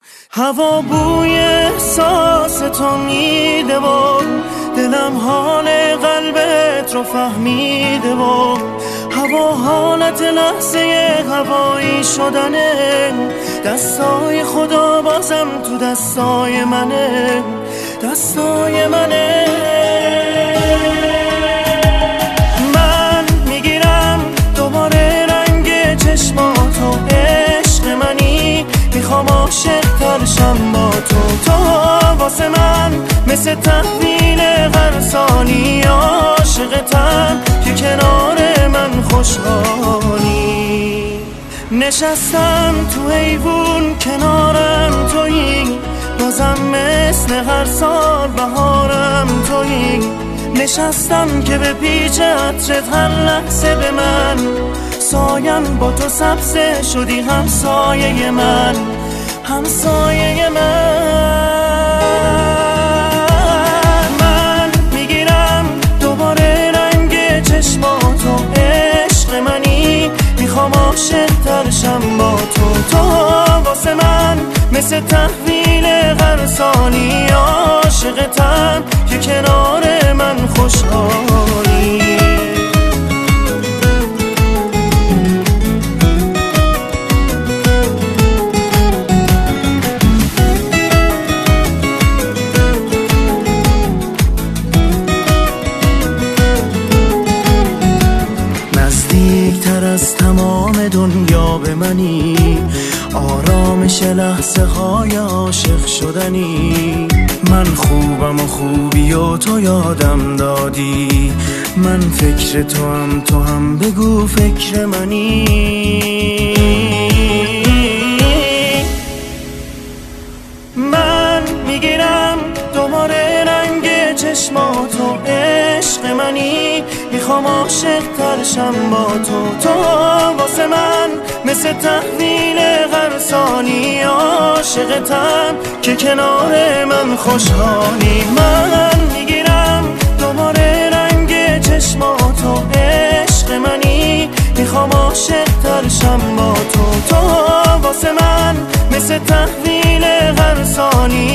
هوا بوی احساس تو میده و دلم حال قلبت رو فهمیده و هوا حالت لحظه هوایی شدنه، دستای خدا بازم تو دستای منه، دستای منه. من میگیرم دوباره رنگ چشماتو، عشق منی میخوام عاشق ترشم با تو واسه من مثل تحویل هر ثانی، عاشقتم که کنار من خوشحالی. نشستم تو حیوون کنارم تویی، بازم مثل هر سال بهارم تویی. نشستم که به پیچ عطرت هر لحظه به من سایم، با تو سبزه شدی همسایه من، همسایه من میگیرم دوباره رنگ چشماتو، عشق منی میخوام عاشق ترشم با تو واسه من مثل تحویل هر ثانی، عاشقتم که کنار من خوشحالی. نزدیکتر از تمام دنیا به منی، آرامش لحظه های عاشق شدنی. من خوبم و خوبی و تو یادم دادی، من فکر تو هم بگو فکر منی. من میگیرم دوباره رنگ چشماتو، عشق منی میخوام عاشق ترشم با تو واسه من مثل تحویل هر ثانی، عاشقتم که کنار من خوشحالی. من میگیرم دوباره رنگ چشماتو، عشق منی میخوام عاشق ترشم با تو واسه من مثل تحویل هر ثانی،